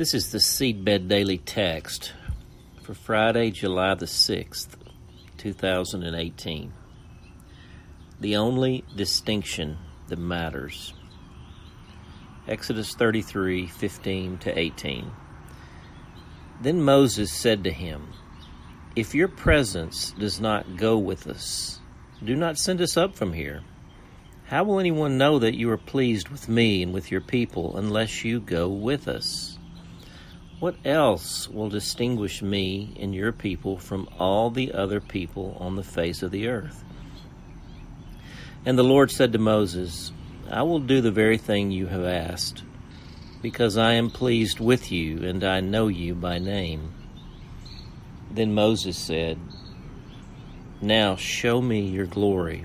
This is the Seedbed Daily Text for Friday, July the 6th, 2018. The only distinction that matters. Exodus 33:15-18. Then Moses said to him, "If your presence does not go with us, do not send us up from here. How will anyone know that you are pleased with me and with your people unless you go with us? What else will distinguish me and your people from all the other people on the face of the earth?" And the Lord said to Moses, "I will do the very thing you have asked, because I am pleased with you and I know you by name." Then Moses said, "Now show me your glory."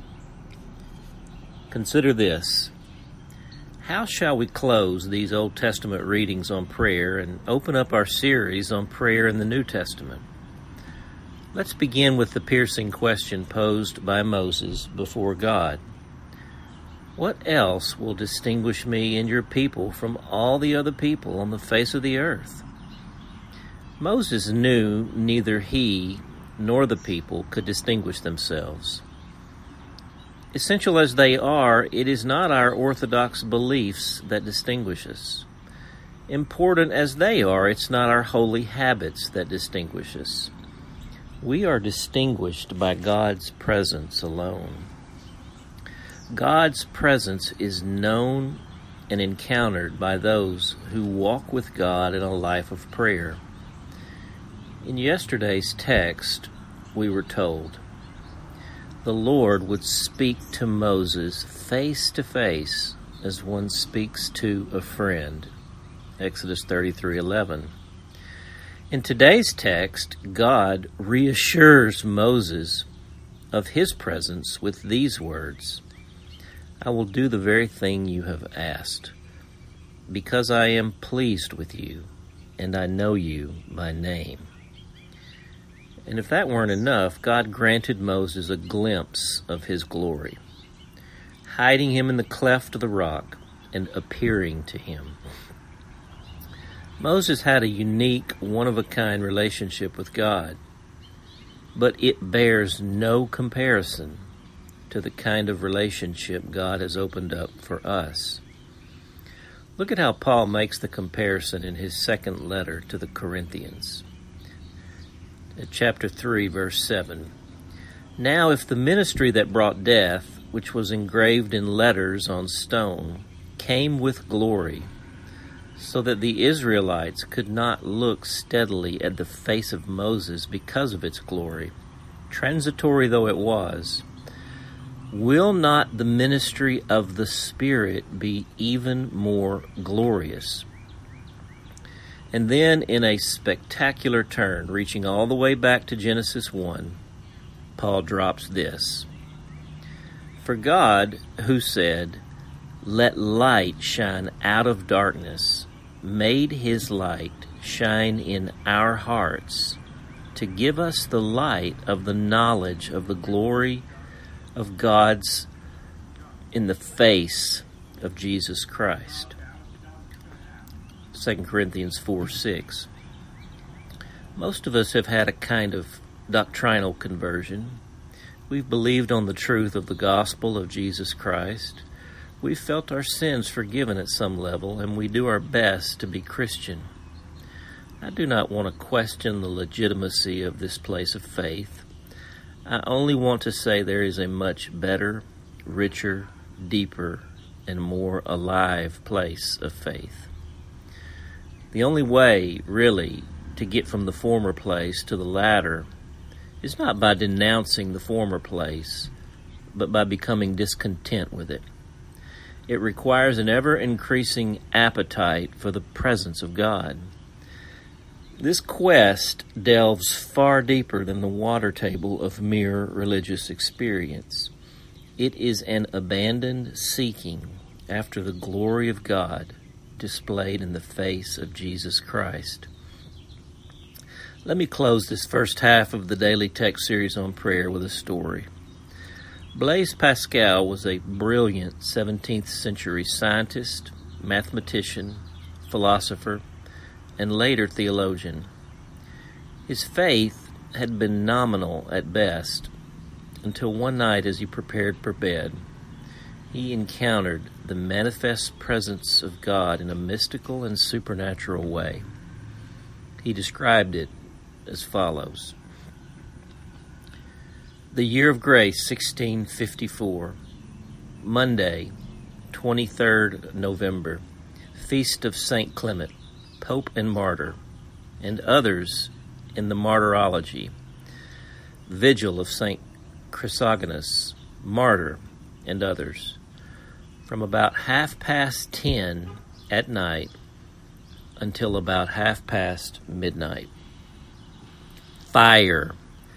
Consider this. How shall we close these Old Testament readings on prayer and open up our series on prayer in the New Testament? Let's begin with the piercing question posed by Moses before God. What else will distinguish me and your people from all the other people on the face of the earth? Moses knew neither he nor the people could distinguish themselves. Essential as they are, it is not our orthodox beliefs that distinguish us. Important as they are, it's not our holy habits that distinguish us. We are distinguished by God's presence alone. God's presence is known and encountered by those who walk with God in a life of prayer. In yesterday's text, we were told, the Lord would speak to Moses face to face as one speaks to a friend. Exodus 33:11. In today's text, God reassures Moses of his presence with these words, "I will do the very thing you have asked, because I am pleased with you and I know you by name." And if that weren't enough, God granted Moses a glimpse of his glory, hiding him in the cleft of the rock and appearing to him. Moses had a unique, one-of-a-kind relationship with God, but it bears no comparison to the kind of relationship God has opened up for us. Look at how Paul makes the comparison in his second letter to the Corinthians. Chapter 3, verse 7. "Now if the ministry that brought death, which was engraved in letters on stone, came with glory, so that the Israelites could not look steadily at the face of Moses because of its glory, transitory though it was, will not the ministry of the Spirit be even more glorious?" And then, in a spectacular turn, reaching all the way back to Genesis 1, Paul drops this. "For God, who said, 'Let light shine out of darkness,' made his light shine in our hearts to give us the light of the knowledge of the glory of God's in the face of Jesus Christ." 2 Corinthians 4:6. Most of us have had a kind of doctrinal conversion. We've believed on the truth of the gospel of Jesus Christ. We've felt our sins forgiven at some level, and we do our best to be Christian. I do not want to question the legitimacy of this place of faith. I only want to say there is a much better, richer, deeper, and more alive place of faith. The only way, really, to get from the former place to the latter is not by denouncing the former place, but by becoming discontent with it. It requires an ever-increasing appetite for the presence of God. This quest delves far deeper than the water table of mere religious experience. It is an abandoned seeking after the glory of God displayed in the face of Jesus Christ. Let me close this first half of the daily text series on prayer with a story. Blaise Pascal was a brilliant 17th century scientist, mathematician, philosopher, and later theologian. His faith had been nominal at best until one night as he prepared for bed, he encountered the manifest presence of God in a mystical and supernatural way. He described it as follows. The year of grace, 1654, Monday, 23rd November, Feast of St. Clement, Pope and Martyr, and others in the Martyrology, Vigil of St. Chrysogonus, Martyr, and others, from about 10:30 at night until about past midnight. Fire,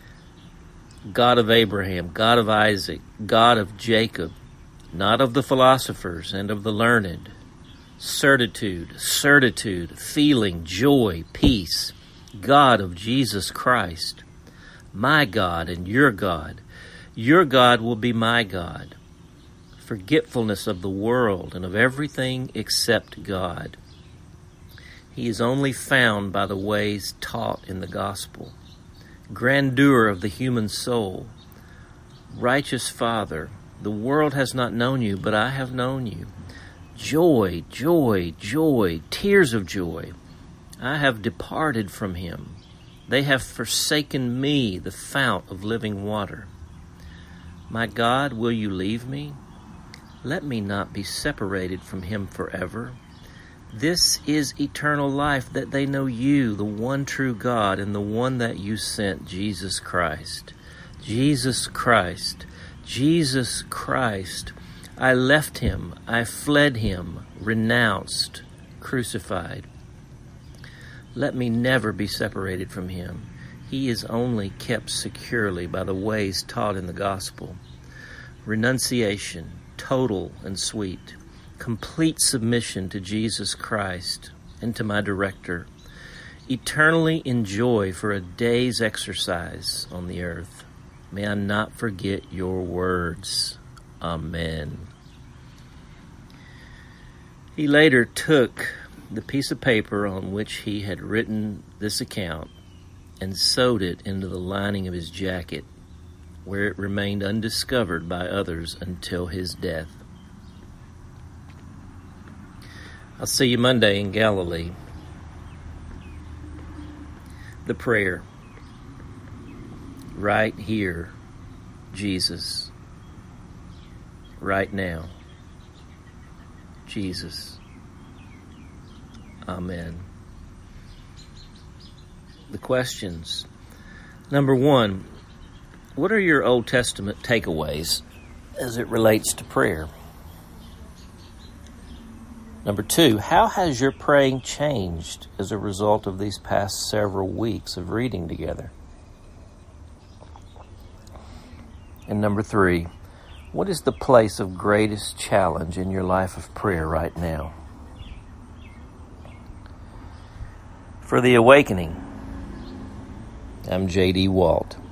God of Abraham, God of Isaac, God of Jacob, not of the philosophers and of the learned. Certitude, feeling, joy, peace, God of Jesus Christ, my God and your God. Your God will be my God. Forgetfulness of the world and of everything except God. He is only found by the ways taught in the gospel. Grandeur of the human soul. Righteous Father, the world has not known you, but I have known you. Joy, tears of joy. I have departed from him. They have forsaken me, the fount of living water. My God, will you leave me? Let me not be separated from him forever. This is eternal life, that they know you, the one true God, and the one that you sent, Jesus Christ. Jesus Christ. Jesus Christ. I left him, I fled him, renounced, crucified. Let me never be separated from him. He is only kept securely by the ways taught in the gospel. Renunciation, total and sweet. Complete submission to Jesus Christ and to my director. Eternally enjoy for a day's exercise on the earth. May I not forget your words. Amen. He later took the piece of paper on which he had written this account and sewed it into the lining of his jacket, where it remained undiscovered by others until his death. I'll see you Monday in Galilee. The prayer. Right here, Jesus. Right now, Jesus. Amen. The questions. Number 1, what are your Old Testament takeaways as it relates to prayer? Number 2, how has your praying changed as a result of these past several weeks of reading together? And number 3, what is the place of greatest challenge in your life of prayer right now? For The Awakening, I'm J.D. Walt.